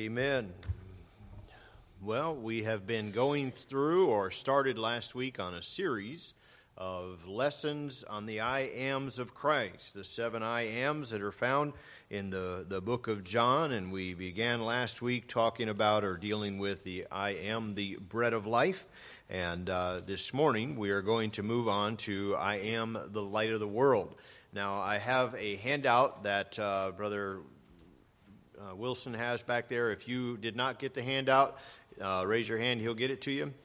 Amen. Well, we have been going through or started last week on a series of lessons on the I Ams of Christ, the 7 I Ams that are found in the book of John. And we began last week talking about or dealing with the I am the bread of life. And this morning we are going to move on to I am the light of the world. Now, I have a handout that Brother Wilson has back there. If you did not get the handout, raise your hand, he'll get it to you.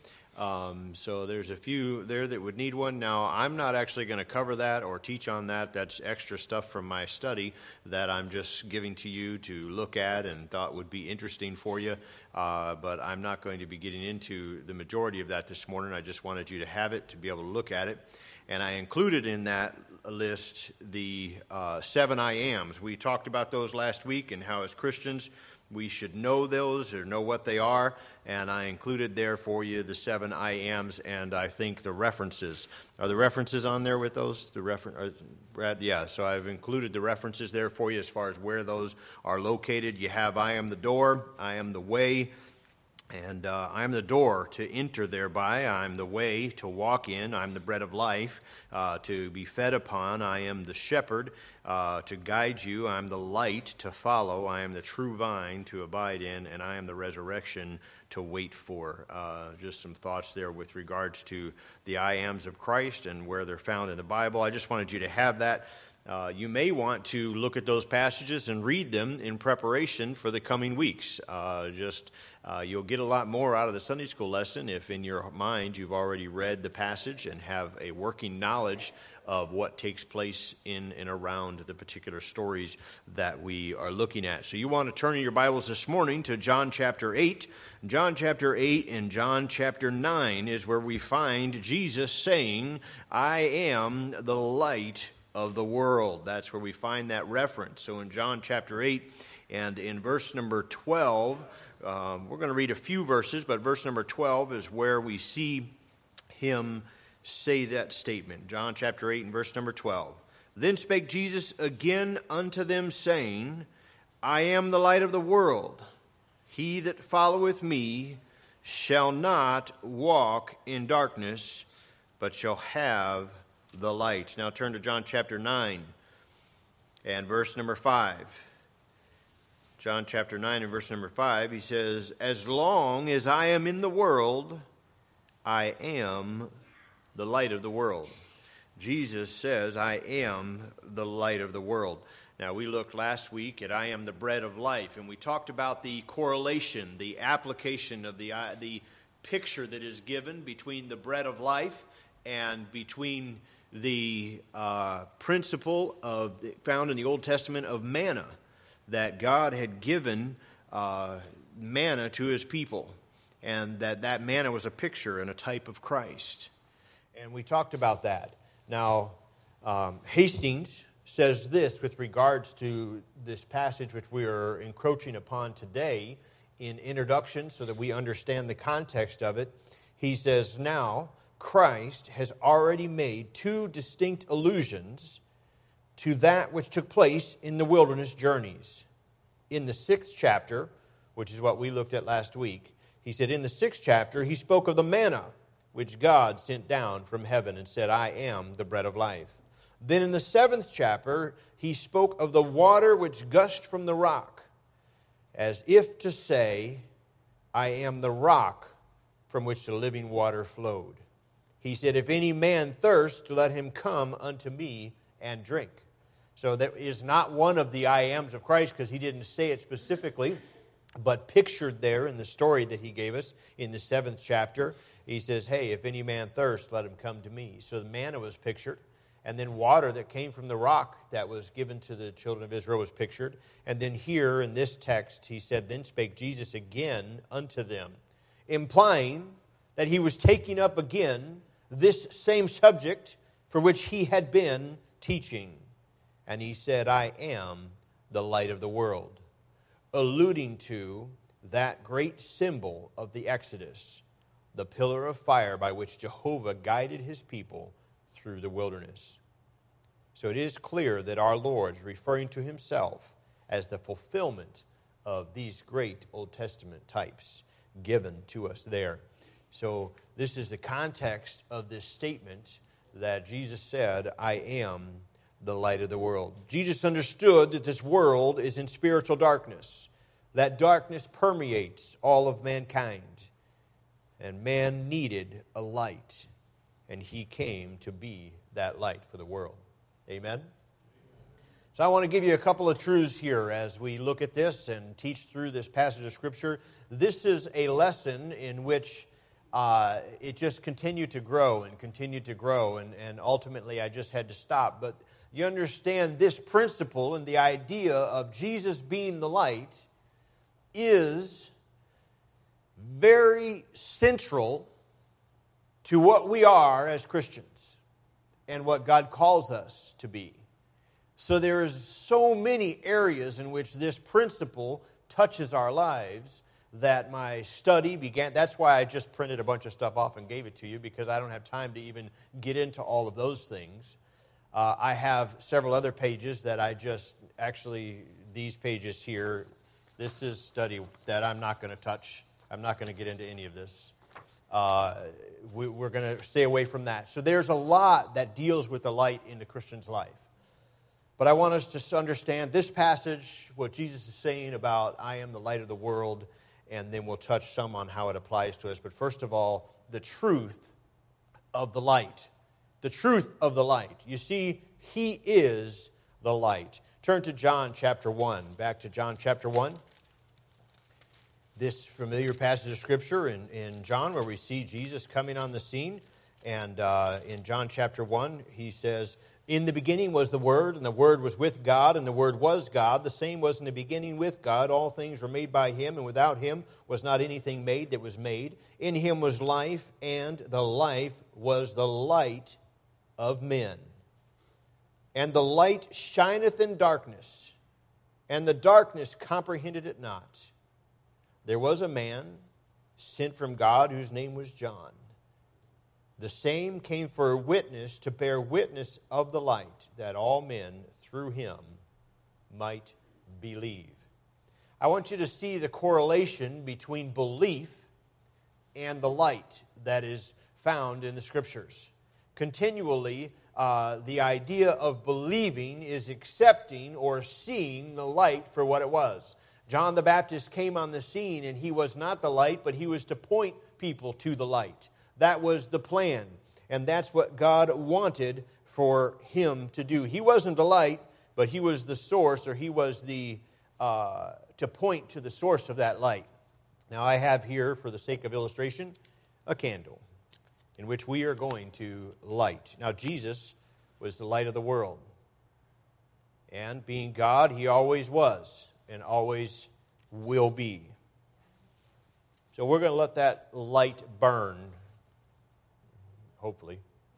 So there's a few there that would need one. Now, I'm not actually going to cover that or teach on that. That's extra stuff from my study that I'm just giving to you to look at and thought would be interesting for you. But I'm not going to be getting into the majority of that this morning. I just wanted you to have it, to be able to look at it. And I included in that list the 7 I Ams. We talked about those last week and how as Christians we should know those or know what they are. And I included there for you the 7 I Ams and I think the references. Are the references on there with those? Brad? Yeah, so I've included the references there for you as far as where those are located. You have I am the door, I am the way, and I am the door to enter thereby. I am the way to walk in. I am the bread of life to be fed upon. I am the shepherd to guide you. I am the light to follow. I am the true vine to abide in. And I am the resurrection to wait for. Just some thoughts there with regards to the I ams of Christ and where they're found in the Bible. I just wanted you to have that. You may want to look at those passages and read them in preparation for the coming weeks. You'll get a lot more out of the Sunday school lesson if in your mind you've already read the passage and have a working knowledge of what takes place in and around the particular stories that we are looking at. So you want to turn in your Bibles this morning to John chapter 8. John chapter 8 and John chapter 9 is where we find Jesus saying, I am the light of the world. That's where we find that reference. So in John chapter 8 and in verse number 12, we're going to read a few verses, but verse number 12 is where we see him say that statement. John chapter 8 and verse number 12. Then spake Jesus again unto them, saying, I am the light of the world. He that followeth me shall not walk in darkness, but shall have the light. Now turn to John chapter 9 and verse number 5. John chapter 9 and verse number 5, he says, As long as I am in the world, I am the light of the world. Jesus says, I am the light of the world. Now, we looked last week at I am the bread of life, and we talked about the correlation, the application of the picture that is given between the bread of life and between the principle found in the Old Testament of manna, that God had given manna to his people, and that manna was a picture and a type of Christ. And we talked about that. Now, Hastings says this with regards to this passage which we are encroaching upon today in introduction so that we understand the context of it. He says, now, Christ has already made two distinct allusions to that which took place in the wilderness journeys. In the 6th chapter, which is what we looked at last week, he said in the 6th chapter, he spoke of the manna which God sent down from heaven and said, I am the bread of life. Then in the 7th chapter, he spoke of the water which gushed from the rock, as if to say, I am the rock from which the living water flowed. He said, if any man thirst, let him come unto me and drink. So that is not one of the I ams of Christ, because he didn't say it specifically, but pictured there in the story that he gave us in the 7th chapter. He says, hey, if any man thirst, let him come to me. So the manna was pictured, and then water that came from the rock that was given to the children of Israel was pictured. And then here in this text, he said, then spake Jesus again unto them, implying that he was taking up again this same subject for which he had been teaching. And he said, I am the light of the world, alluding to that great symbol of the Exodus, the pillar of fire by which Jehovah guided his people through the wilderness. So it is clear that our Lord is referring to himself as the fulfillment of these great Old Testament types given to us there. So this is the context of this statement that Jesus said, I am the light of the world. Jesus understood that this world is in spiritual darkness. That darkness permeates all of mankind. And man needed a light. And he came to be that light for the world. Amen? So I want to give you a couple of truths here as we look at this and teach through this passage of Scripture. This is a lesson in which it just continued to grow and continued to grow, and ultimately I just had to stop. But you understand this principle and the idea of Jesus being the light is very central to what we are as Christians and what God calls us to be. So there is so many areas in which this principle touches our lives that my study began. That's why I just printed a bunch of stuff off and gave it to you, because I don't have time to even get into all of those things. I have several other pages that these pages here, this is study that I'm not going to touch. I'm not going to get into any of this. We're going to stay away from that. So there's a lot that deals with the light in the Christian's life. But I want us to understand this passage, what Jesus is saying about I am the light of the world, and then we'll touch some on how it applies to us. But first of all, the truth of the light. The truth of the light. You see, He is the light. Turn to John chapter 1. Back to John chapter 1. This familiar passage of Scripture in John where we see Jesus coming on the scene. And in John chapter 1, He says, in the beginning was the Word, and the Word was with God, and the Word was God. The same was in the beginning with God. All things were made by Him, and without Him was not anything made that was made. In Him was life, and the life was the light of men. And the light shineth in darkness, and the darkness comprehended it not. There was a man sent from God whose name was John. The same came for a witness to bear witness of the light, that all men through him might believe. I want you to see the correlation between belief and the light that is found in the Scriptures. Continually, the idea of believing is accepting or seeing the light for what it was. John the Baptist came on the scene, and he was not the light, but he was to point people to the light. That was the plan, and that's what God wanted for him to do. He wasn't the light, but he was the source, or he was the to point to the source of that light. Now I have here, for the sake of illustration, a candle in which we are going to light. Now Jesus was the light of the world, and being God, He always was and always will be. So we're going to let that light burn. Hopefully.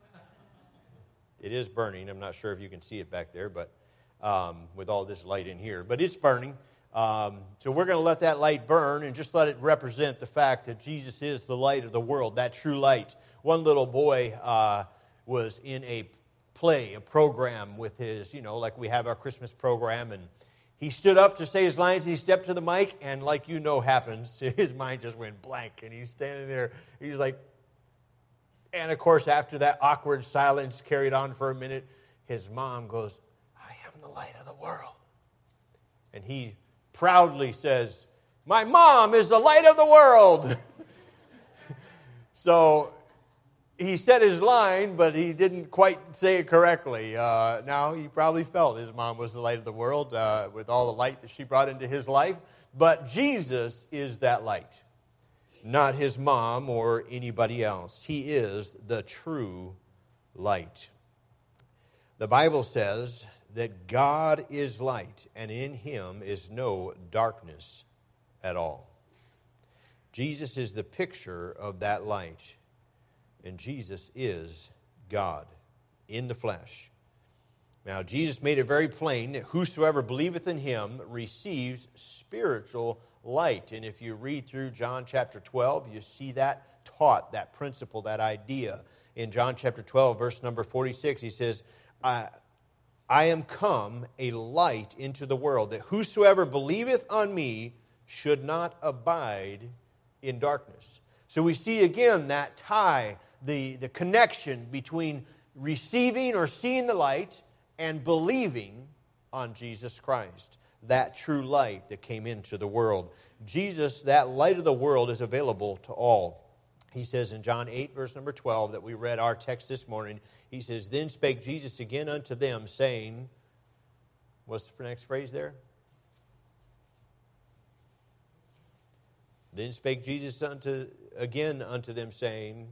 It is burning. I'm not sure if you can see it back there, but with all this light in here. But it's burning. So we're going to let that light burn and just let it represent the fact that Jesus is the light of the world, that true light. One little boy was in a play, a program with his, like we have our Christmas program, and he stood up to say his lines, he stepped to the mic, and like happens, his mind just went blank, and he's standing there, he's like, and of course, after that awkward silence carried on for a minute, his mom goes, I am the light of the world. And he proudly says, my mom is the light of the world. So he said his line, but he didn't quite say it correctly. Now, he probably felt his mom was the light of the world with all the light that she brought into his life. But Jesus is that light. Not his mom or anybody else. He is the true light. The Bible says that God is light, and in Him is no darkness at all. Jesus is the picture of that light, and Jesus is God in the flesh. Now, Jesus made it very plain that whosoever believeth in Him receives spiritual light. And if you read through John chapter 12, you see that taught, that principle, that idea. In John chapter 12, verse number 46, He says, I am come a light into the world, that whosoever believeth on me should not abide in darkness. So we see again that tie, the connection between receiving or seeing the light and believing on Jesus Christ, that true light that came into the world. Jesus, that light of the world, is available to all. He says in John 8, verse number 12, that we read our text this morning, he says, Then spake Jesus again unto them, saying, what's the next phrase there? Then spake Jesus again unto them, saying,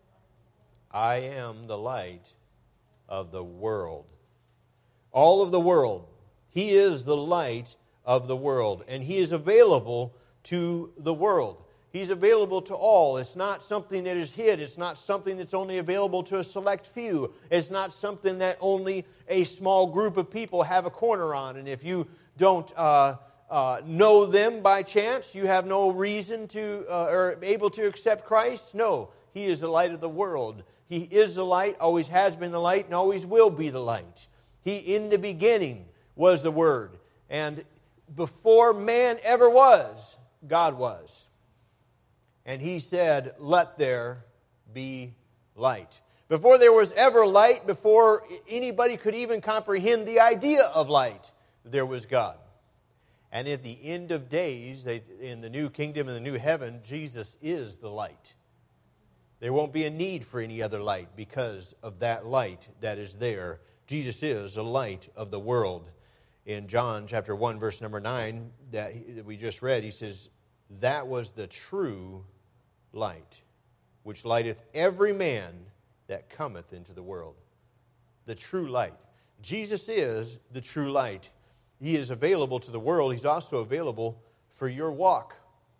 I am the light of the world. All of the world. He is the light of the world, and He is available to the world. He's available to all. It's not something that is hid. It's not something that's only available to a select few. It's not something that only a small group of people have a corner on. And if you don't know them by chance, you have no reason to or able to accept Christ. No, He is the light of the world. He is the light, always has been the light, and always will be the light. He, in the beginning, was the Word. And before man ever was, God was. And He said, let there be light. Before there was ever light, before anybody could even comprehend the idea of light, there was God. And at the end of days, in the new kingdom and the new heaven, Jesus is the light. There won't be a need for any other light because of that light that is there. Jesus is the light of the world. In John chapter 1, verse number 9, that we just read, he says, that was the true light, which lighteth every man that cometh into the world. The true light. Jesus is the true light. He is available to the world. He's also available for your walk.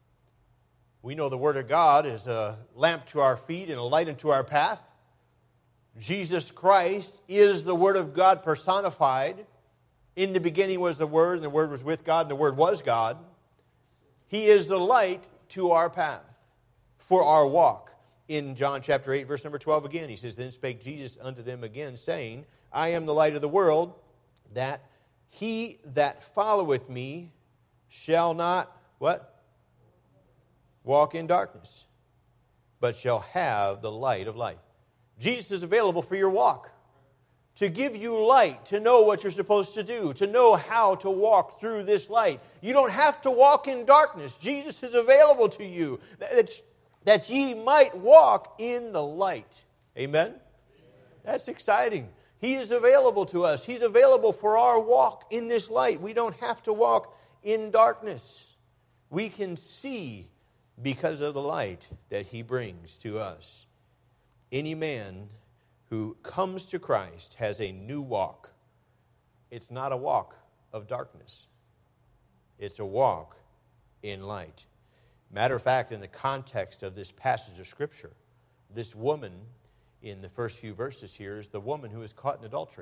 We know the Word of God is a lamp to our feet and a light unto our path. Jesus Christ is the Word of God personified. In the beginning was the Word, and the Word was with God, and the Word was God. He is the light to our path for our walk. In John chapter 8, verse number 12 again, he says, Then spake Jesus unto them again, saying, I am the light of the world, that he that followeth me shall not, what? Walk in darkness, but shall have the light of life. Jesus is available for your walk, to give you light, to know what you're supposed to do, to know how to walk through this light. You don't have to walk in darkness. Jesus is available to you, that ye might walk in the light. Amen? That's exciting. He is available to us. He's available for our walk in this light. We don't have to walk in darkness. We can see because of the light that He brings to us. Any man who comes to Christ has a new walk. It's not a walk of darkness. It's a walk in light. Matter of fact, in the context of this passage of Scripture, this woman in the first few verses here is the woman who is caught in adultery.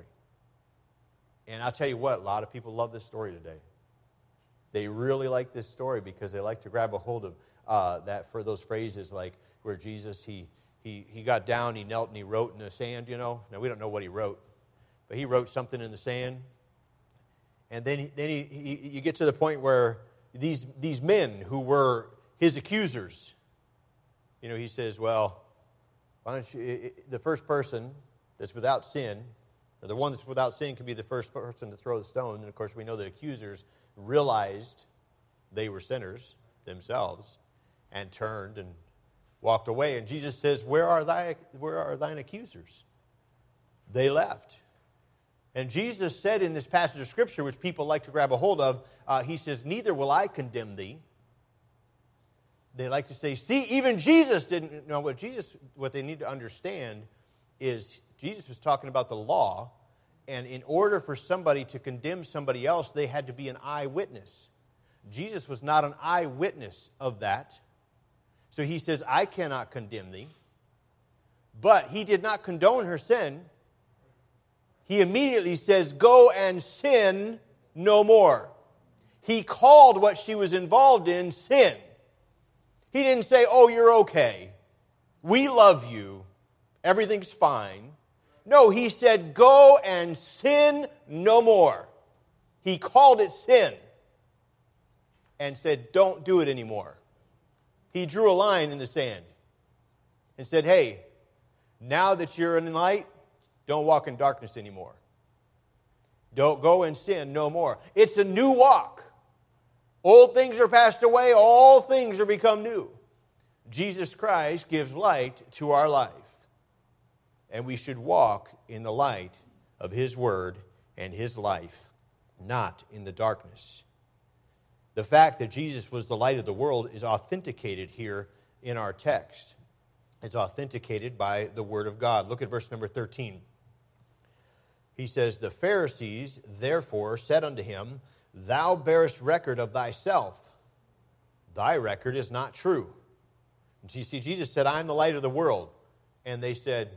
And I'll tell you what, a lot of people love this story today. They really like this story because they like to grab a hold of that for those phrases like where Jesus, he got down, he knelt, and he wrote in the sand, you know. Now, we don't know what he wrote, but he wrote something in the sand. And then you get to the point where these men who were his accusers, you know, he says, well, why don't you, the first person that's without sin, or the one that's without sin can be the first person to throw the stone. And, of course, we know the accusers realized they were sinners themselves and turned and walked away. And Jesus says, where are thine accusers? They left. And Jesus said in this passage of Scripture, which people like to grab a hold of, he says, neither will I condemn thee. They like to say, see, even Jesus didn't know. What they need to understand is Jesus was talking about the law, and in order for somebody to condemn somebody else, they had to be an eyewitness. Jesus was not an eyewitness of that. So he says, I cannot condemn thee. But he did not condone her sin. He immediately says, go and sin no more. He called what she was involved in sin. He didn't say, oh, you're okay. We love you. Everything's fine. No, he said, go and sin no more. He called it sin and said, don't do it anymore. He drew a line in the sand and said, hey, now that you're in light, don't walk in darkness anymore. Don't go and sin no more. It's a new walk. Old things are passed away, all things are become new. Jesus Christ gives light to our life. And we should walk in the light of His Word and His life, not in the darkness. The fact that Jesus was the light of the world is authenticated here in our text. It's authenticated by the Word of God. Look at verse number 13. He says, the Pharisees therefore said unto him, thou bearest record of thyself. Thy record is not true. And you see, Jesus said, I am the light of the world. And they said,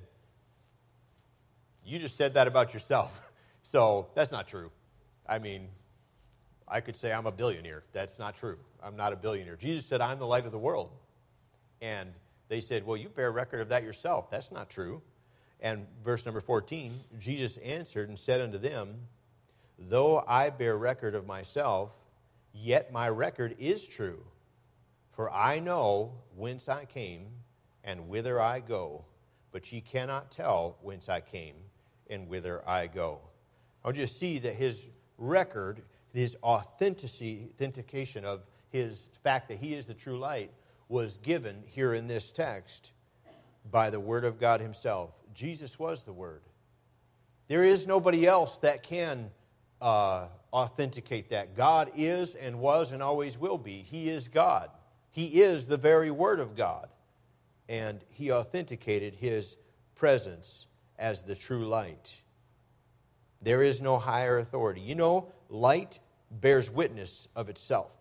you just said that about yourself. So that's not true. I mean, I could say I'm a billionaire. That's not true. I'm not a billionaire. Jesus said, I'm the light of the world. And they said, well, you bear record of that yourself. That's not true. And verse number 14, Jesus answered and said unto them, though I bear record of myself, yet my record is true. For I know whence I came and whither I go, but ye cannot tell whence I came and whither I go. I'll just see that his record, his authentication of his fact that he is the true light was given here in this text by the Word of God Himself. Jesus was the Word. There is nobody else that can authenticate that. God is and was and always will be. He is God. He is the very Word of God. And He authenticated His presence as the true light. There is no higher authority. You know, light bears witness of itself.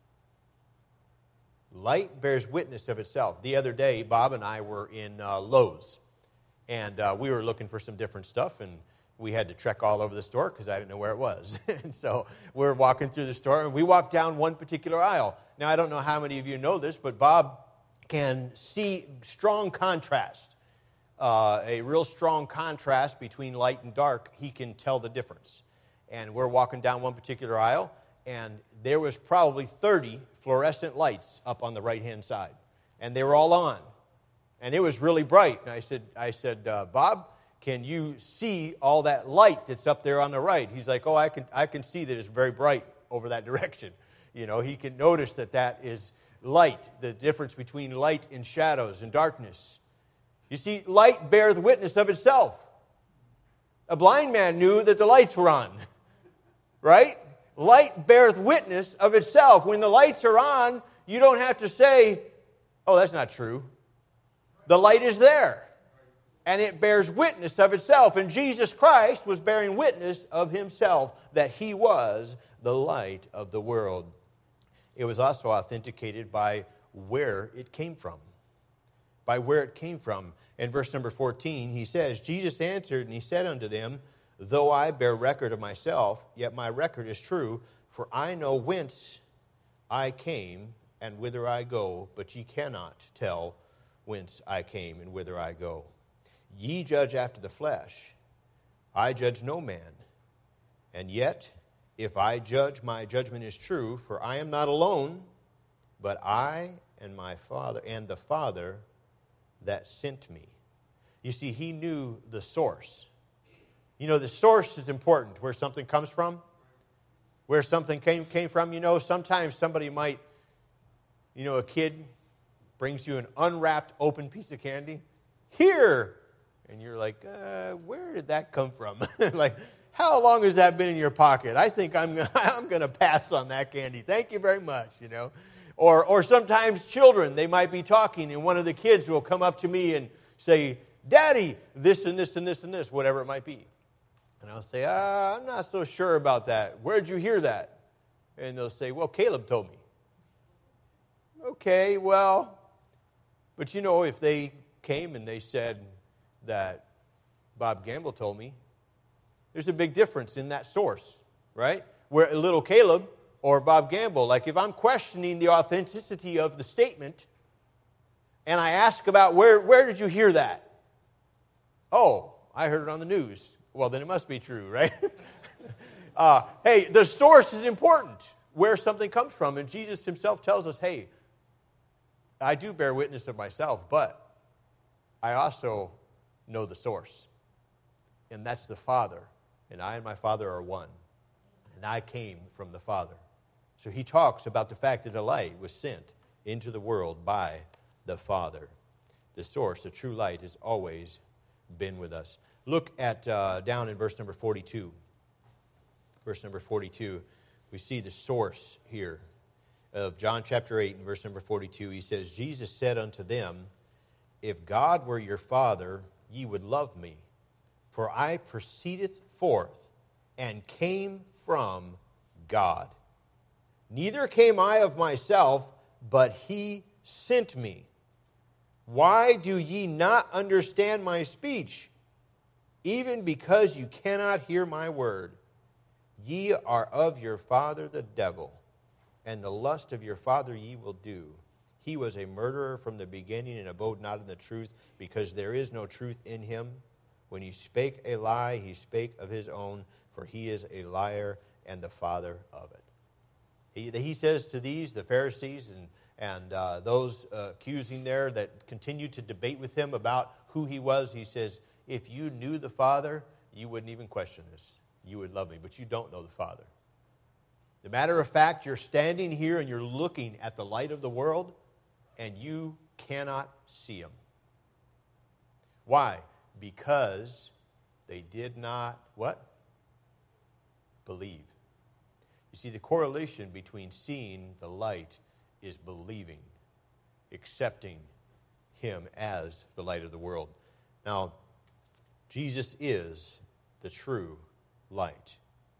Light bears witness of itself. The other day, Bob and I were in Lowe's. And we were looking for some different stuff, and we had to trek all over the store because I didn't know where it was. And so we're walking through the store, and we walked down one particular aisle. Now, I don't know how many of you know this, but Bob can see strong contrast, a real strong contrast between light and dark. He can tell the difference. And we're walking down one particular aisle, and there was probably 30 fluorescent lights up on the right-hand side. And they were all on. And it was really bright. And I said, Bob, can you see all that light that's up there on the right? He's like, oh, I can see that it's very bright over that direction. You know, he can notice that is light, the difference between light and shadows and darkness. You see, light bears witness of itself. A blind man knew that the lights were on, right? Light bears witness of itself. When the lights are on, you don't have to say, oh, that's not true. The light is there, and it bears witness of itself. And Jesus Christ was bearing witness of Himself that He was the light of the world. It was also authenticated by where it came from. By where it came from. In verse number 14, he says, Jesus answered and He said unto them, though I bear record of myself, yet my record is true, for I know whence I came and whither I go, but ye cannot tell whence I came and whither I go. Ye judge after the flesh. I judge no man. And yet, if I judge, my judgment is true, for I am not alone, but I and my Father, and the Father that sent me. You see, He knew the source. You know, the source is important, where something comes from, where something came from. You know, sometimes somebody might, a kid brings you an unwrapped, open piece of candy. Here! And you're like, where did that come from? Like, how long has that been in your pocket? I think I'm going to pass on that candy. Thank you very much, Or sometimes children, they might be talking, and one of the kids will come up to me and say, Daddy, this and this and this and this, whatever it might be. And I'll say, I'm not so sure about that. Where'd you hear that? And they'll say, well, Caleb told me. Okay, well, but if they came and they said that Bob Gamble told me, there's a big difference in that source, right? Where little Caleb or Bob Gamble, like if I'm questioning the authenticity of the statement and I ask about where did you hear that? Oh, I heard it on the news. Well, then it must be true, right? Hey, the source is important, where something comes from. And Jesus himself tells us, hey, I do bear witness of myself, but I also know the source. And that's the Father. And I and my Father are one. And I came from the Father. So he talks about the fact that the light was sent into the world by the Father. The source, the true light, has always been with us. Look at down in verse number 42. Verse number 42, we see the source here of John chapter 8 and verse number 42. He says, Jesus said unto them, if God were your Father, ye would love me, for I proceedeth forth and came from God. Neither came I of myself, but he sent me. Why do ye not understand my speech? Even because you cannot hear my word. Ye are of your father the devil, and the lust of your father ye will do. He was a murderer from the beginning and abode not in the truth, because there is no truth in him. When he spake a lie, he spake of his own, for he is a liar and the father of it. He says to these, the Pharisees and those accusing there that continued to debate with him about who he was, he says, if you knew the Father, you wouldn't even question this. You would love me, but you don't know the Father. The matter of fact, you're standing here and you're looking at the light of the world, and you cannot see him. Why? Because they did not, what? Believe. You see, the correlation between seeing the light is believing, accepting him as the light of the world. Now, Jesus is the true light.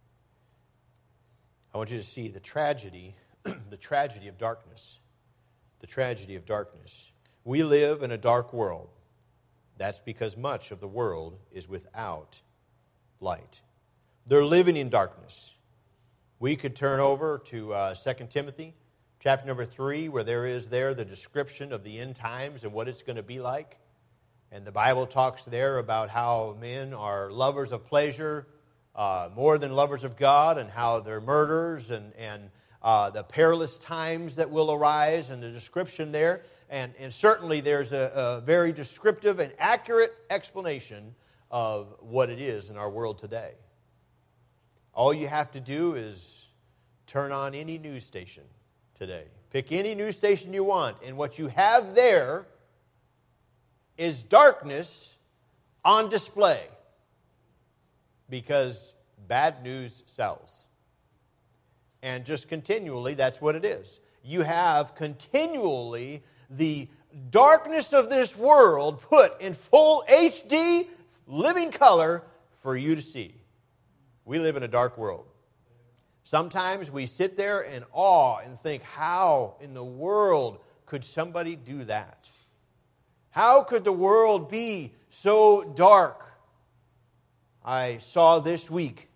I want you to see the tragedy, the tragedy of darkness. The tragedy of darkness. We live in a dark world. That's because much of the world is without light. They're living in darkness. We could turn over to 2 Timothy, chapter number 3, where there is the description of the end times and what it's going to be like. And the Bible talks there about how men are lovers of pleasure more than lovers of God, and how they're murderers, and the perilous times that will arise, and the description there. And certainly there's a very descriptive and accurate explanation of what it is in our world today. All you have to do is turn on any news station today. Pick any news station you want, and what you have there is darkness on display, because bad news sells. And just continually, that's what it is. You have continually the darkness of this world put in full HD, living color for you to see. We live in a dark world. Sometimes we sit there in awe and think, how in the world could somebody do that? How could the world be so dark? I saw this week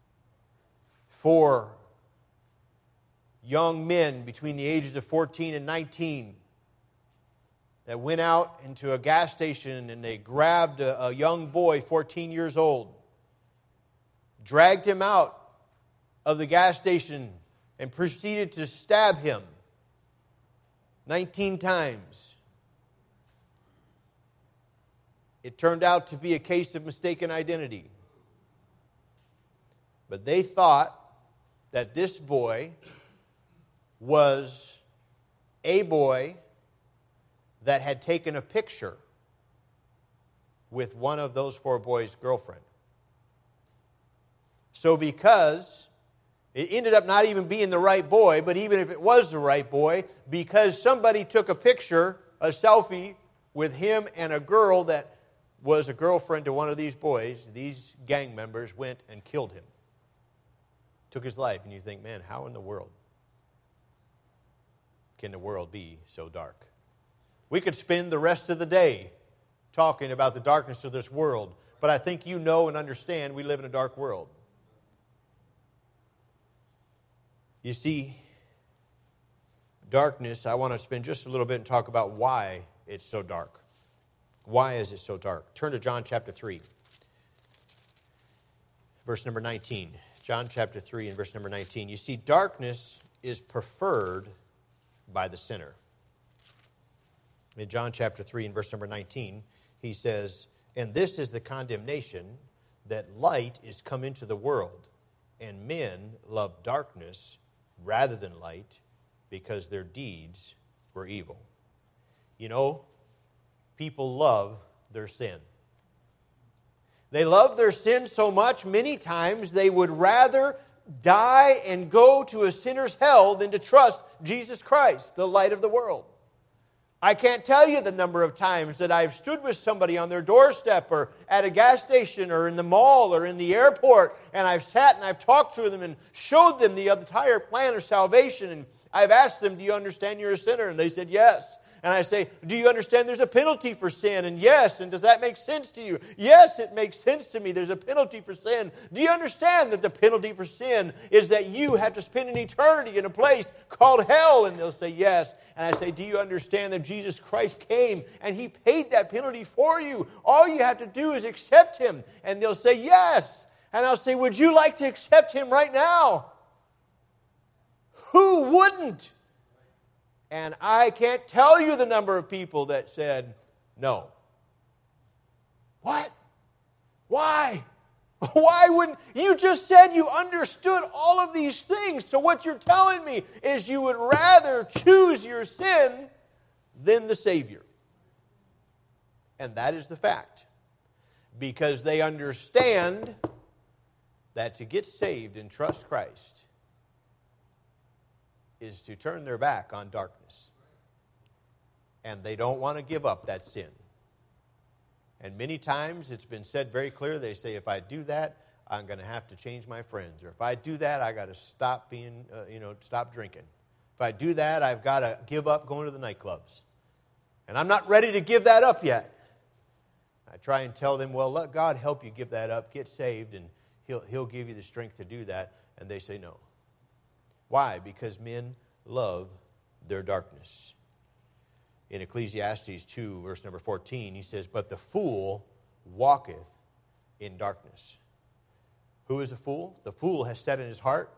4 young men between the ages of 14 and 19 that went out into a gas station, and they grabbed a young boy, 14 years old, dragged him out of the gas station, and proceeded to stab him 19 times. It turned out to be a case of mistaken identity. But they thought that this boy was a boy that had taken a picture with one of those 4 boys' girlfriend. So because it ended up not even being the right boy, but even if it was the right boy, because somebody took a picture, a selfie, with him and a girl that was a girlfriend to one of these boys, these gang members went and killed him. Took his life. And you think, man, how in the world can the world be so dark? We could spend the rest of the day talking about the darkness of this world, but I think you know and understand we live in a dark world. You see, darkness, I want to spend just a little bit and talk about why it's so dark. Why is it so dark? Turn to John chapter 3. verse number 19. John chapter 3 and verse number 19. You see, darkness is preferred by the sinner. In John chapter 3 and verse number 19, he says, "And this is the condemnation, that light is come into the world, and men love darkness rather than light, because their deeds were evil." You know, people love their sin. They love their sin so much, many times they would rather die and go to a sinner's hell than to trust Jesus Christ, the light of the world. I can't tell you the number of times that I've stood with somebody on their doorstep or at a gas station or in the mall or in the airport, and I've sat and I've talked to them and showed them the entire plan of salvation, and I've asked them, "Do you understand you're a sinner?" And they said, "Yes." And I say, "Do you understand there's a penalty for sin?" And yes. And does that make sense to you? Yes, it makes sense to me. There's a penalty for sin. Do you understand that the penalty for sin is that you have to spend an eternity in a place called hell? And they'll say, "Yes." And I say, "Do you understand that Jesus Christ came and He paid that penalty for you? All you have to do is accept Him." And they'll say, "Yes." And I'll say, "Would you like to accept Him right now?" Who wouldn't? And I can't tell you the number of people that said no. What? Why? Why wouldn't you? Just said you understood all of these things. So what you're telling me is you would rather choose your sin than the Savior. And that is the fact. Because they understand that to get saved and trust Christ is to turn their back on darkness. And they don't want to give up that sin. And many times it's been said very clear, they say, if I do that, I'm going to have to change my friends. Or if I do that, I got to stop stop drinking. If I do that, I've got to give up going to the nightclubs. And I'm not ready to give that up yet. I try and tell them, well, let God help you give that up, get saved, and He'll give you the strength to do that. And they say no. Why? Because men love their darkness. In Ecclesiastes 2, verse number 14, he says, "But the fool walketh in darkness." Who is a fool? The fool has said in his heart,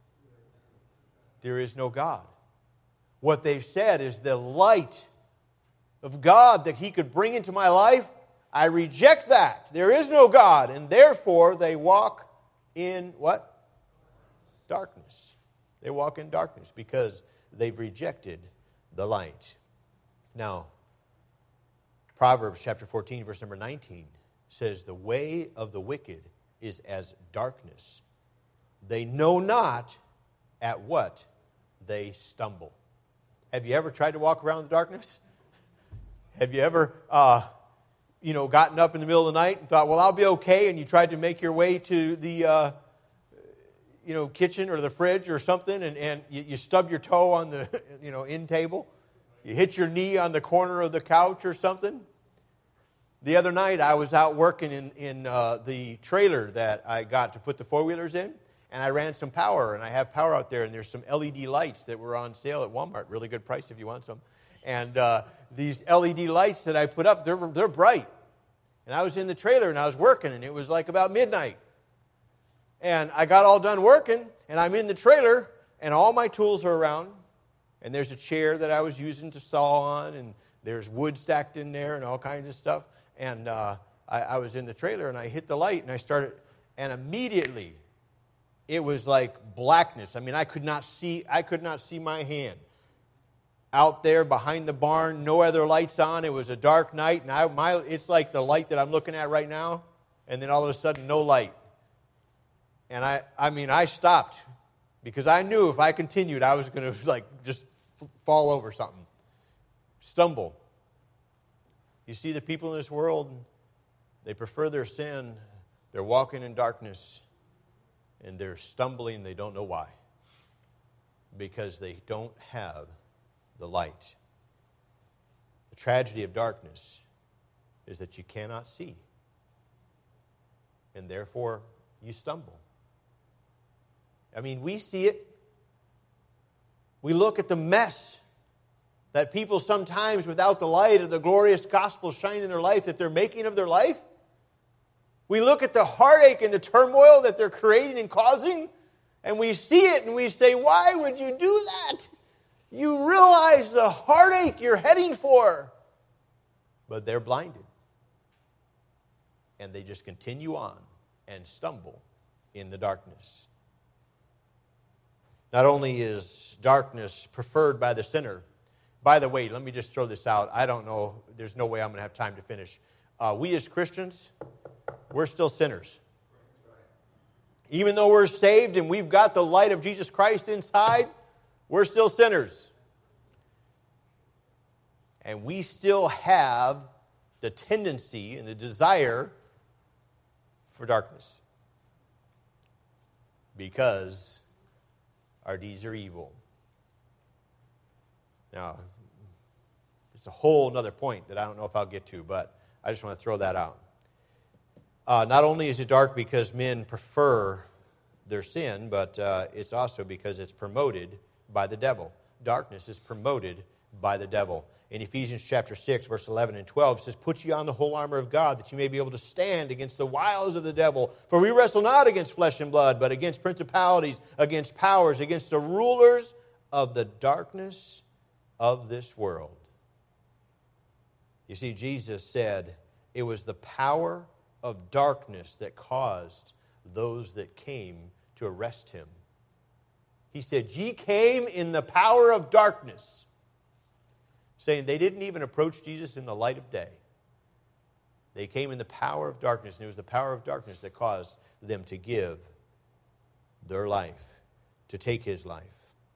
there is no God. What they've said is the light of God that He could bring into my life, I reject that. There is no God. And therefore they walk in what? Darkness. They walk in darkness because they've rejected the light. Now, Proverbs chapter 14, verse number 19 says, "The way of the wicked is as darkness. They know not at what they stumble." Have you ever tried to walk around in the darkness? Have you ever, gotten up in the middle of the night and thought, well, I'll be okay, and you tried to make your way to the kitchen or the fridge or something, and you stub your toe on the, end table. You hit your knee on the corner of the couch or something. The other night, I was out working in the trailer that I got to put the four-wheelers in, and I ran some power, and I have power out there, and there's some LED lights that were on sale at Walmart. Really good price if you want some. And these LED lights that I put up, they're bright. And I was in the trailer, and I was working, and it was like about midnight. And I got all done working, and I'm in the trailer, and all my tools are around. And there's a chair that I was using to saw on, and there's wood stacked in there and all kinds of stuff. And I was in the trailer, and I hit the light, and I started, and immediately it was like blackness. I mean, I could not see my hand. Out there behind the barn, no other lights on. It was a dark night, and it's like the light that I'm looking at right now, and then all of a sudden, no light. And I stopped because I knew if I continued, I was going to just fall over something, stumble. You see, the people in this world, they prefer their sin. They're walking in darkness, and they're stumbling. They don't know why, because they don't have the light. The tragedy of darkness is that you cannot see, and therefore you stumble. I mean, we see it. We look at the mess that people sometimes, without the light of the glorious gospel shining in their life, that they're making of their life. We look at the heartache and the turmoil that they're creating and causing, and we see it and we say, why would you do that? You realize the heartache you're heading for. But they're blinded. And they just continue on and stumble in the darkness. Not only is darkness preferred by the sinner. By the way, let me just throw this out. I don't know. There's no way I'm going to have time to finish. We as Christians, we're still sinners. Even though we're saved and we've got the light of Jesus Christ inside, we're still sinners. And we still have the tendency and the desire for darkness. Because our deeds are evil. Now, it's a whole other point that I don't know if I'll get to, but I just want to throw that out. Not only is it dark because men prefer their sin, but it's also because it's promoted by the devil. Darkness is promoted by the devil. In Ephesians chapter 6, verse 11 and 12, it says, "Put ye on the whole armor of God, that you may be able to stand against the wiles of the devil. For we wrestle not against flesh and blood, but against principalities, against powers, against the rulers of the darkness of this world." You see, Jesus said it was the power of darkness that caused those that came to arrest him. He said, "Ye came in the power of darkness," saying they didn't even approach Jesus in the light of day. They came in the power of darkness, and it was the power of darkness that caused them to give their life, to take his life.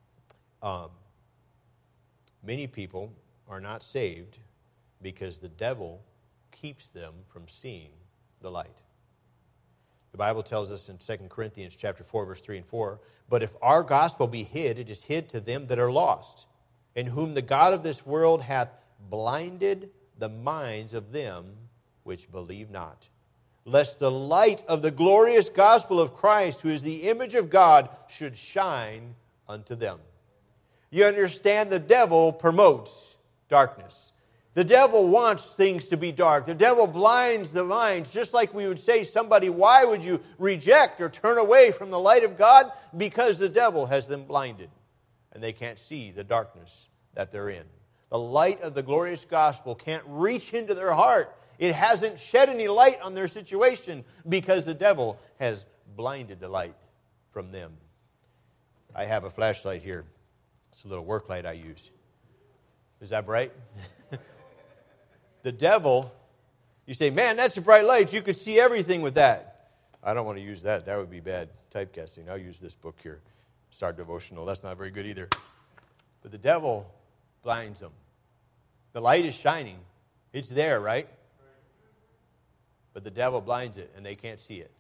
Many people are not saved because the devil keeps them from seeing the light. The Bible tells us in 2 Corinthians chapter 4, verse 3 and 4, "But if our gospel be hid, it is hid to them that are lost, in whom the God of this world hath blinded the minds of them which believe not, lest the light of the glorious gospel of Christ, who is the image of God, should shine unto them." You understand, the devil promotes darkness. The devil wants things to be dark. The devil blinds the minds, just like we would say somebody, why would you reject or turn away from the light of God? Because the devil has them blinded, and they can't see the darkness that they're in. The light of the glorious gospel can't reach into their heart. It hasn't shed any light on their situation because the devil has blinded the light from them. I have a flashlight here. It's a little work light I use. Is that bright? The devil, you say, "Man, that's a bright light. You could see everything with that." I don't want to use that. That would be bad typecasting. I'll use this book here. Star Devotional. That's not very good either. But the devil blinds them. The light is shining. It's there, right? But the devil blinds it, and they can't see it.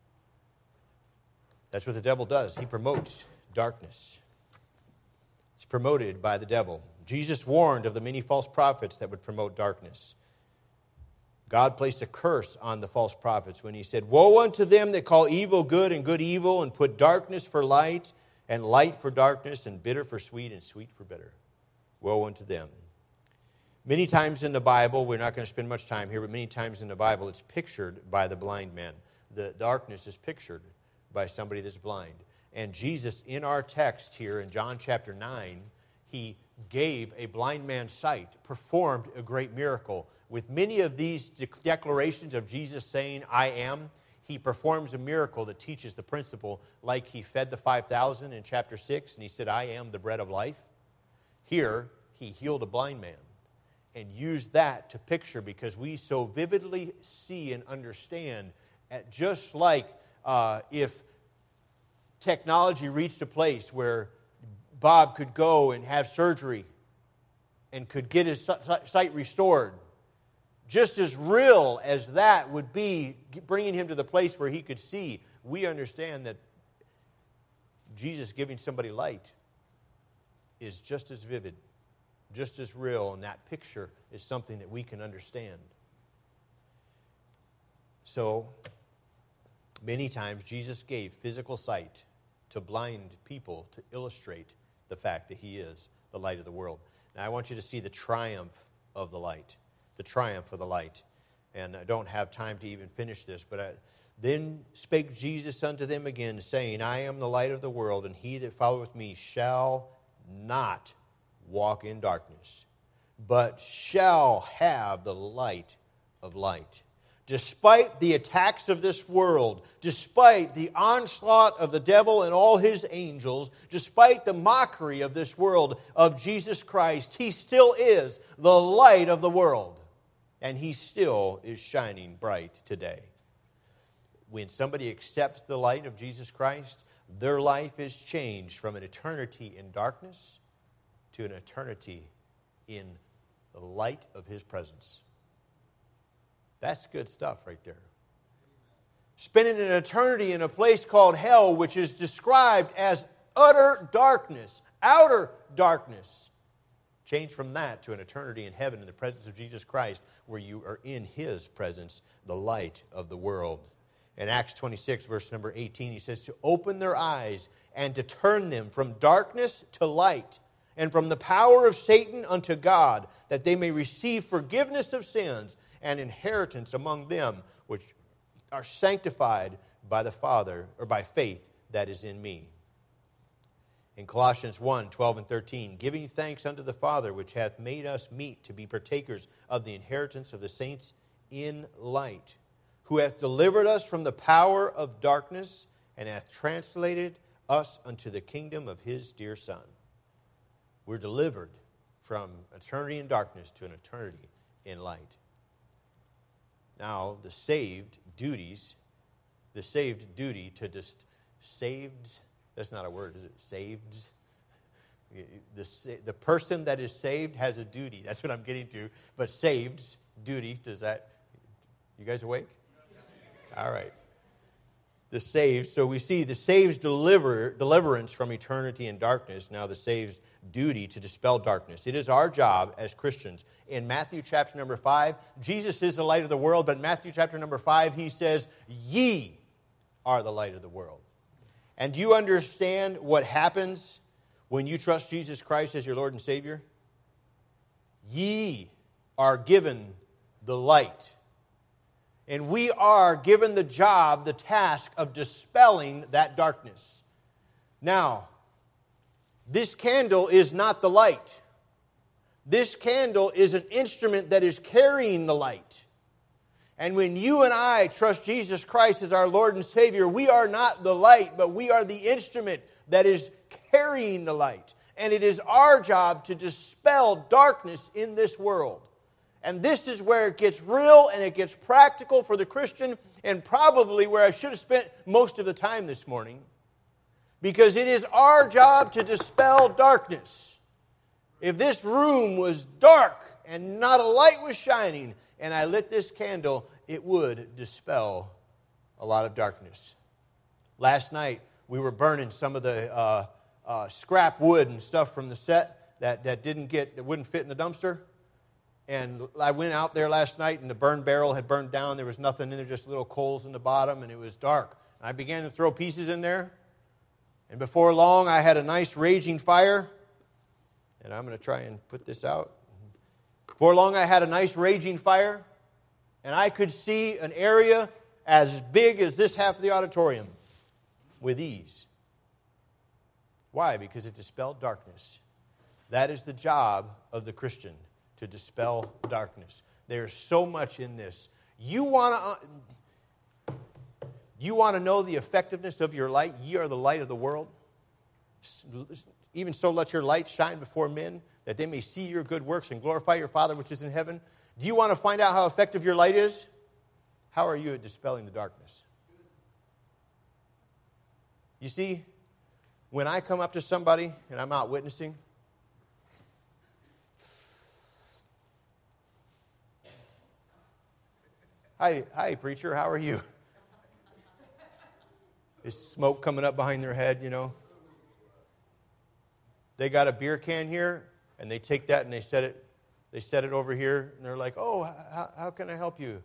That's what the devil does. He promotes darkness. It's promoted by the devil. Jesus warned of the many false prophets that would promote darkness. God placed a curse on the false prophets when he said, "Woe unto them that call evil good and good evil, and put darkness for light and light for darkness, and bitter for sweet and sweet for bitter. Woe unto them." Many times in the Bible, we're not going to spend much time here, but many times in the Bible, it's pictured by the blind man. The darkness is pictured by somebody that's blind. And Jesus, in our text here in John chapter 9, he gave a blind man sight, performed a great miracle. With many of these declarations of Jesus saying, "I am," he performs a miracle that teaches the principle, like he fed the 5,000 in chapter 6, and he said, "I am the bread of life." Here, he healed a blind man and used that to picture, because we so vividly see and understand, just like if technology reached a place where Bob could go and have surgery and could get his sight restored, just as real as that would be bringing him to the place where he could see, we understand that Jesus giving somebody light is just as vivid, just as real, and that picture is something that we can understand. So, many times Jesus gave physical sight to blind people to illustrate the fact that he is the light of the world. Now I want you to see the triumph of the light. The triumph of the light. And I don't have time to even finish this, but then spake Jesus unto them again, saying, I am the light of the world, and he that followeth me shall not walk in darkness, but shall have the light of light. Despite the attacks of this world, despite the onslaught of the devil and all his angels, despite the mockery of this world of Jesus Christ, he still is the light of the world. And he still is shining bright today. When somebody accepts the light of Jesus Christ, their life is changed from an eternity in darkness to an eternity in the light of his presence. That's good stuff right there. Spending an eternity in a place called hell, which is described as utter darkness, outer darkness. Change from that to an eternity in heaven in the presence of Jesus Christ, where you are in his presence, the light of the world. In Acts 26, verse number 18, he says, to open their eyes and to turn them from darkness to light, and from the power of Satan unto God, that they may receive forgiveness of sins and inheritance among them which are sanctified by the Father, or by faith that is in me. In Colossians 1, 12 and 13, giving thanks unto the Father, which hath made us meet to be partakers of the inheritance of the saints in light, who hath delivered us from the power of darkness, and hath translated us unto the kingdom of his dear Son. We're delivered from eternity in darkness to an eternity in light. Now, the saved duty to saved, that's not a word, is it? Saved. The person that is saved has a duty. That's what I'm getting to. But saved's duty, does that, you guys awake? All right. The saved, so we see the saved's deliverance from eternity in darkness. Now the saved's duty to dispel darkness. It is our job as Christians. In Matthew chapter number 5, Jesus is the light of the world, but in Matthew chapter number 5, he says, ye are the light of the world. And do you understand what happens when you trust Jesus Christ as your Lord and Savior? Ye are given the light. And we are given the job, the task of dispelling that darkness. Now, this candle is not the light. This candle is an instrument that is carrying the light. And when you and I trust Jesus Christ as our Lord and Savior, we are not the light, but we are the instrument that is carrying the light. And it is our job to dispel darkness in this world. And this is where it gets real and it gets practical for the Christian, and probably where I should have spent most of the time this morning. Because it is our job to dispel darkness. If this room was dark and not a light was shining, and I lit this candle, it would dispel a lot of darkness. Last night, we were burning some of the scrap wood and stuff from the set that wouldn't fit in the dumpster. And I went out there last night, and the burn barrel had burned down. There was nothing in there, just little coals in the bottom, and it was dark. And I began to throw pieces in there. And before long, I had a nice raging fire. And I'm going to try and put this out. Before long, I had a nice raging fire. And I could see an area as big as this half of the auditorium with ease. Why? Because it dispelled darkness. That is the job of the Christian, to dispel darkness. There's so much in this. You want to know the effectiveness of your light? Ye are the light of the world. Even so, let your light shine before men, that they may see your good works and glorify your Father which is in heaven. Do you want to find out how effective your light is? How are you at dispelling the darkness? You see, when I come up to somebody and I'm out witnessing, Hi, preacher, how are you? Is smoke coming up behind their head, you know? They got a beer can here, and they take that and they set it over here, and they're like, oh, how can I help you?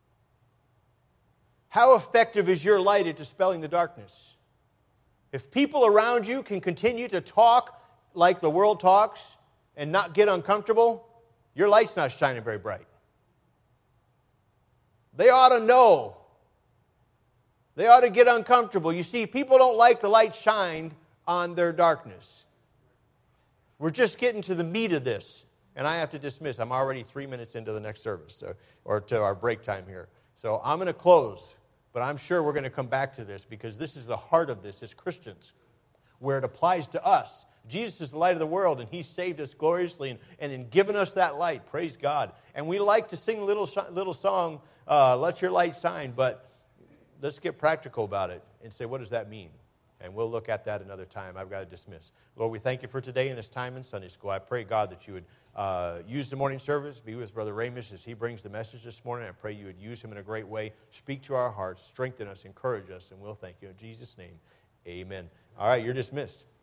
How effective is your light at dispelling the darkness? If people around you can continue to talk like the world talks and not get uncomfortable, your light's not shining very bright. They ought to know. They ought to get uncomfortable. You see, people don't like the light shined on their darkness. We're just getting to the meat of this. And I have to dismiss. I'm already 3 minutes into the next service, or to our break time here. So I'm going to close. But I'm sure we're going to come back to this because this is the heart of this as Christians, where it applies to us. Jesus is the light of the world, and He saved us gloriously and in giving us that light. Praise God. And we like to sing a little song, Let Your Light Shine, but let's get practical about it and say, what does that mean? And we'll look at that another time. I've got to dismiss. Lord, we thank You for today and this time in Sunday school. I pray, God, that You would use the morning service, be with Brother Ramish as he brings the message this morning. I pray You would use him in a great way. Speak to our hearts, strengthen us, encourage us, and we'll thank You. In Jesus' name, amen. All right, you're dismissed.